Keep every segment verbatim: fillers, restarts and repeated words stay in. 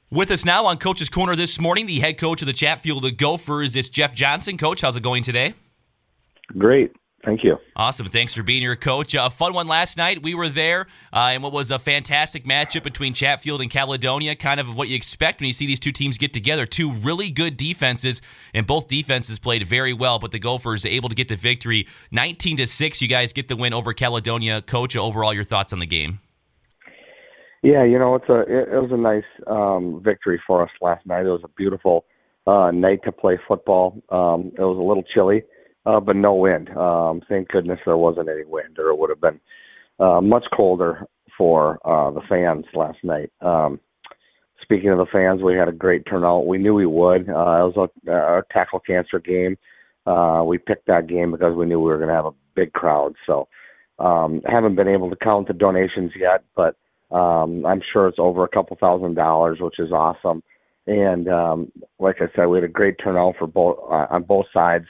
With us now on Coach's Corner this morning, the head coach of the Chatfield Gophers. It's Jeff Johnson. Coach, how's it going today? Great. Thank you. Awesome. Thanks for being here, Coach. A fun one last night. We were there uh, in what was a fantastic matchup between Chatfield and Caledonia, kind of what you expect when you see these two teams get together. Two really good defenses, and both defenses played very well, but the Gophers able to get the victory. nineteen to six, you guys get the win over Caledonia. Coach, overall, your thoughts on the game? Yeah, you know, it's a it, it was a nice um, victory for us last night. It was a beautiful uh, night to play football. Um, it was a little chilly, uh, but no wind. Um, thank goodness there wasn't any wind, or it would have been uh, much colder for uh, the fans last night. Um, speaking of the fans, we had a great turnout. We knew we would. Uh, it was a, a tackle cancer game. Uh, we picked that game because we knew we were going to have a big crowd. So um, I haven't been able to count the donations yet, but Um, I'm sure it's over a couple thousand dollars, which is awesome. And um, like I said, we had a great turnout for both uh, on both sides.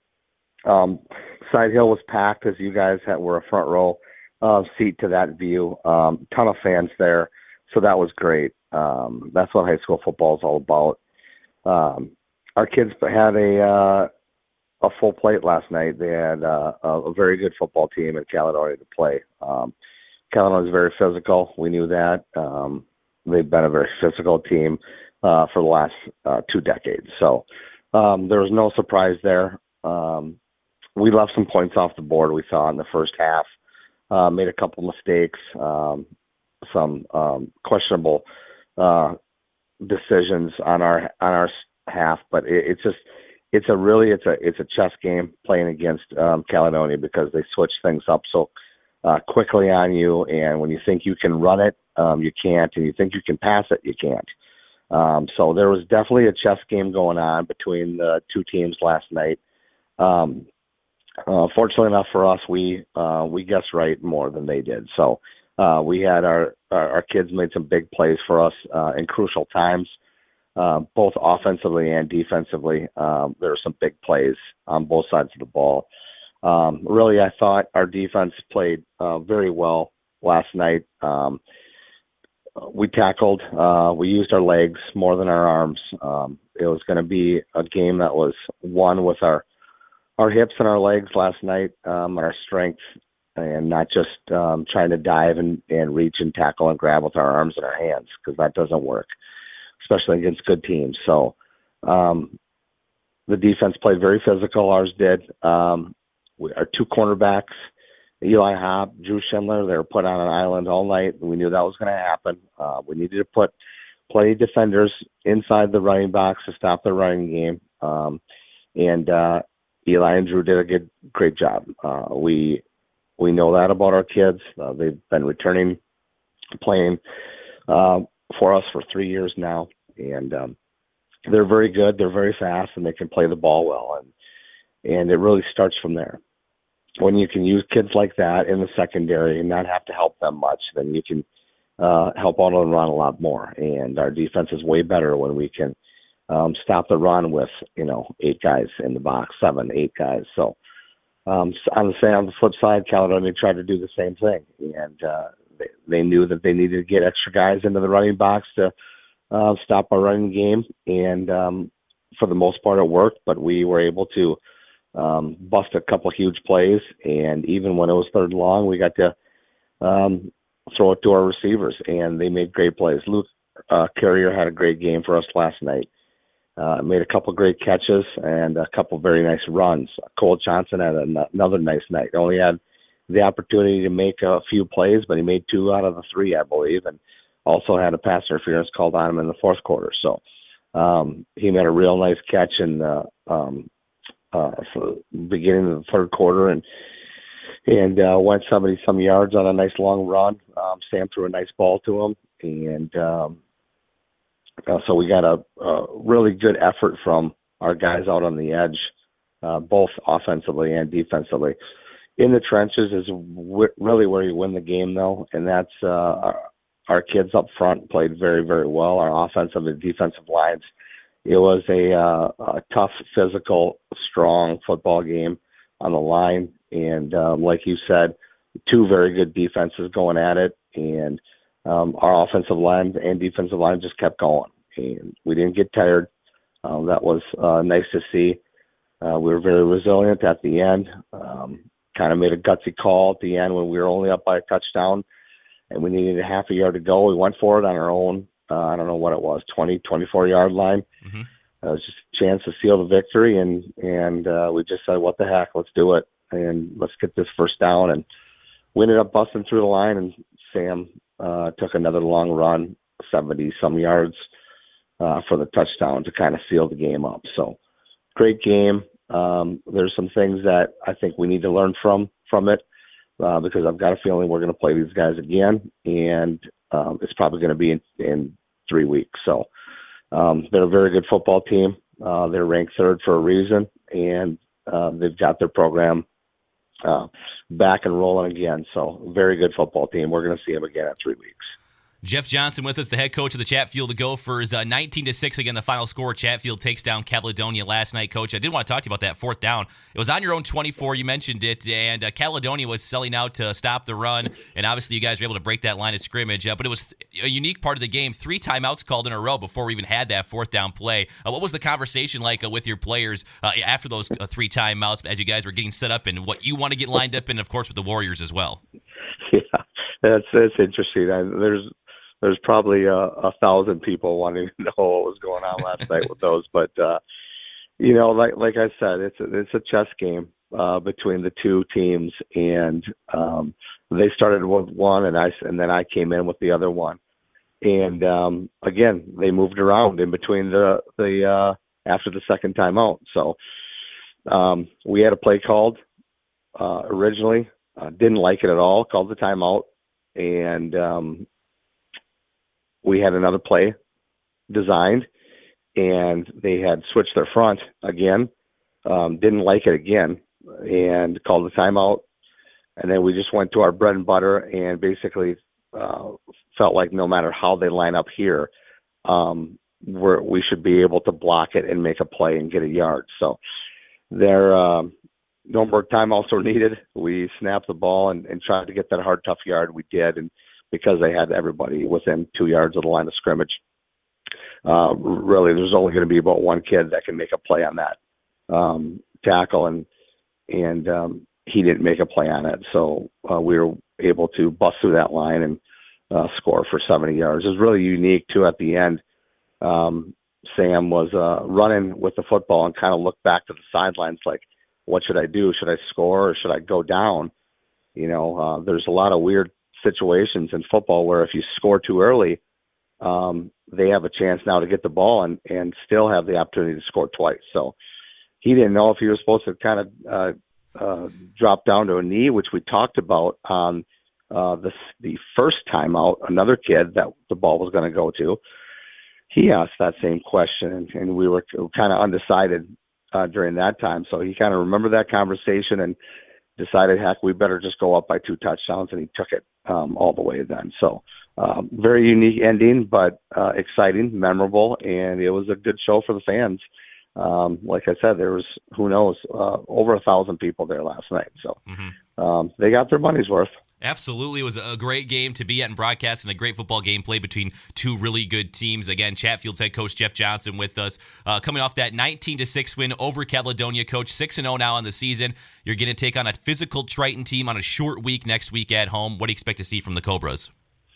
Um, Side Hill was packed, as you guys had, were a front row uh, seat to that view. Um, ton of fans there, so that was great. Um, that's what high school football is all about. Um, our kids had a uh, a full plate last night. They had uh, a very good football team in Caledonia to play. Um, Caledonia is very physical. We knew that. Um, they've been a very physical team uh, for the last uh, two decades. So um, there was no surprise there. Um, we left some points off the board, we thought, in the first half. Uh, made a couple mistakes, um, some um, questionable uh, decisions on our on our half. But it, it's just it's a really it's a it's a chess game playing against um, Caledonia because they switch things up so Uh, quickly on you, and when you think you can run it, um, you can't, and you think you can pass it, you can't. Um, so there was definitely a chess game going on between the two teams last night. Um, uh, fortunately enough for us, we uh, we guessed right more than they did. So uh, we had our, our our kids made some big plays for us uh, in crucial times, uh, both offensively and defensively. Um, there were some big plays on both sides of the ball. Um, really, I thought our defense played uh, very well last night. Um, we tackled, uh, we used our legs more than our arms. Um, it was going to be a game that was won with our, our hips and our legs last night, um, our strength, and not just um, trying to dive and, and reach and tackle and grab with our arms and our hands, because that doesn't work, especially against good teams. So um, the defense played very physical. Ours did. Um, We, our two cornerbacks, Eli Hobb, Drew Schindler, they were put on an island all night. We knew that was going to happen. Uh, we needed to put plenty of defenders inside the running box to stop the running game. Um, and uh, Eli and Drew did a good, great job. Uh, we we know that about our kids. Uh, they've been returning, playing uh, for us for three years now. And um, they're very good. They're very fast, and they can play the ball well. And and it really starts from there. When you can use kids like that in the secondary and not have to help them much, then you can uh, help out on the run a lot more. And our defense is way better when we can um, stop the run with, you know, eight guys in the box, seven, eight guys. So um, on the same, on the flip side, Caledonia tried to do the same thing, and uh, they, they knew that they needed to get extra guys into the running box to uh, stop our running game. And um, for the most part, it worked. But we were able to Um, bust a couple huge plays, and even when it was third and long, we got to um, throw it to our receivers, and they made great plays. Luke uh, Carrier had a great game for us last night. Uh, made a couple great catches and a couple very nice runs. Cole Johnson had an- another nice night. Only had the opportunity to make a few plays, but he made two out of the three, I believe, and also had a pass interference called on him in the fourth quarter. So um, he made a real nice catch in the um, Uh, for beginning of the third quarter, and and uh, went somebody some yards on a nice long run. Um, Sam threw a nice ball to him, and um, uh, so we got a, a really good effort from our guys out on the edge, uh, both offensively and defensively. In the trenches is w- really where you win the game, though, and that's uh, our, our kids up front played very, very well. Our offensive and defensive lines. It was a, uh, a tough, physical, strong football game on the line. And um, like you said, two very good defenses going at it. And um, our offensive line and defensive line just kept going. and we didn't get tired. Um, that was uh, nice to see. Uh, we were very resilient at the end. Um, kind of made a gutsy call at the end when we were only up by a touchdown, and we needed a half a yard to go. We went for it on our own. Uh, I don't know what it was, twenty, twenty-four yard line. Mm-hmm. Uh, it was just a chance to seal the victory, and and uh, we just said, what the heck, let's do it, and let's get this first down. And we ended up busting through the line, and Sam uh, took another long run, seventy-some yards uh, for the touchdown to kind of seal the game up. So great game. Um, there's some things that I think we need to learn from from it uh, because I've got a feeling we're going to play these guys again, and um, it's probably going to be in, in three weeks. So um, they're a very good football team. Uh, they're ranked third for a reason, and uh, they've got their program uh, back and rolling again. So very good football team. We're going to see them again in three weeks. Jeff Johnson with us, the head coach of the Chatfield Gophers. Uh, nineteen to six again, the final score. Chatfield takes down Caledonia last night. Coach, I did want to talk to you about that fourth down. It was on your own twenty-four. You mentioned it, and uh, Caledonia was selling out to stop the run, and obviously you guys were able to break that line of scrimmage. Uh, but it was a unique part of the game. Three timeouts called in a row before we even had that fourth down play. Uh, what was the conversation like uh, with your players uh, after those uh, three timeouts as you guys were getting set up and what you want to get lined up in, of course, with the Warriors as well? Yeah, that's, that's interesting. I, there's There's probably a, a thousand people wanting to know what was going on last night with those, but uh, you know, like like I said, it's a, it's a chess game uh, between the two teams, and um, they started with one, and I and then I came in with the other one, and um, again, they moved around in between the the uh, after the second timeout. So um, we had a play called uh, originally, uh, didn't like it at all, called the timeout, and um, we had another play designed, and they had switched their front again, um, didn't like it again, and called the timeout. And then we just went to our bread and butter and basically uh, felt like no matter how they line up here, um, we're, we should be able to block it and make a play and get a yard. So there, um, no more timeouts were needed. We snapped the ball and, and tried to get that hard, tough yard. We did, and because they had everybody within two yards of the line of scrimmage. Uh, really, there's only going to be about one kid that can make a play on that um, tackle, and and um, he didn't make a play on it. So uh, we were able to bust through that line and uh, score for seventy yards. It was really unique, too, at the end. Um, Sam was uh, running with the football and kind of looked back to the sidelines like, what should I do? Should I score or should I go down? You know, uh, there's a lot of weird situations in football where if you score too early, um, they have a chance now to get the ball and, and still have the opportunity to score twice. So he didn't know if he was supposed to kind of uh, uh, drop down to a knee, which we talked about on uh, the, the first time out, another kid that the ball was going to go to. He asked that same question, and, and we were kind of undecided uh, during that time. So he kind of remembered that conversation and decided, heck, we better just go up by two touchdowns, and he took it um, all the way then. So um, very unique ending, but uh, exciting, memorable, and it was a good show for the fans. Um, like I said, there was, who knows, uh, over a thousand people there last night. So mm-hmm. um, they got their money's worth. Absolutely. It was a great game to be at and broadcast, and a great football game played between two really good teams. Again, Chatfield's head coach Jeff Johnson with us, uh, coming off that nineteen to six win over Caledonia. Coach, six and oh now on the season. You're going to take on a physical Triton team on a short week next week at home. What do you expect to see from the Cobras?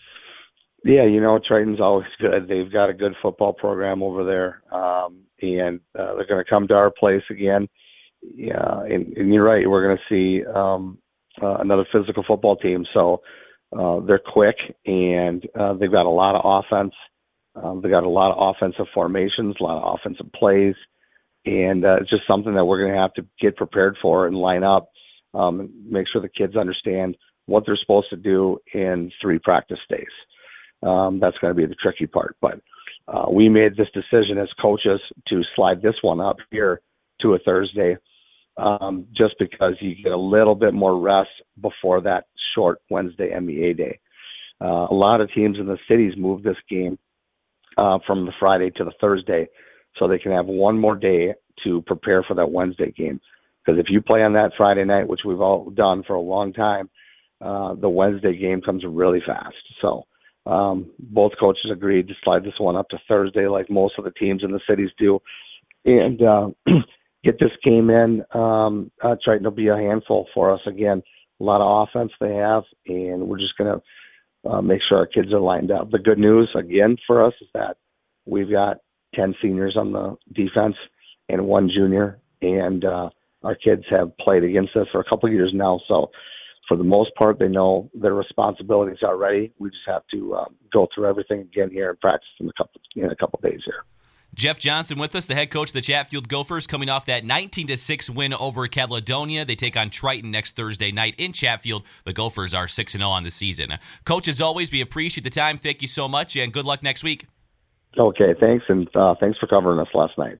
Yeah, you know, Triton's always good. They've got a good football program over there, um, and uh, they're going to come to our place again. Yeah, and, and you're right. We're going to see um, uh, another physical football team. So uh, they're quick, and uh, they've got a lot of offense. Um, they've got a lot of offensive formations, a lot of offensive plays, and uh, it's just something that we're going to have to get prepared for and line up, um, and make sure the kids understand what they're supposed to do in three practice days. Um, that's going to be the tricky part. But uh, we made this decision as coaches to slide this one up here to a Thursday, um, just because you get a little bit more rest before that short Wednesday M E A day. Uh, a lot of teams in the cities move this game uh, from the Friday to the Thursday so they can have one more day to prepare for that Wednesday game. Because if you play on that Friday night, which we've all done for a long time, uh, the Wednesday game comes really fast. So um, both coaches agreed to slide this one up to Thursday, like most of the teams in the cities do, and uh, get this game in. Um, uh, Triton will be a handful for us again. A lot of offense they have, and we're just going to uh, make sure our kids are lined up. The good news, again, for us is that we've got ten seniors on the defense and one junior, and uh, our kids have played against us for a couple of years now, so for the most part, they know their responsibilities already. We just have to um, go through everything again here and practice in a couple in a couple days here. Jeff Johnson with us, the head coach of the Chatfield Gophers, coming off that nineteen to six win over Caledonia. They take on Triton next Thursday night in Chatfield. The Gophers are six and oh on the season. Coach, as always, we appreciate the time. Thank you so much, and good luck next week. Okay, thanks, and uh, thanks for covering us last night.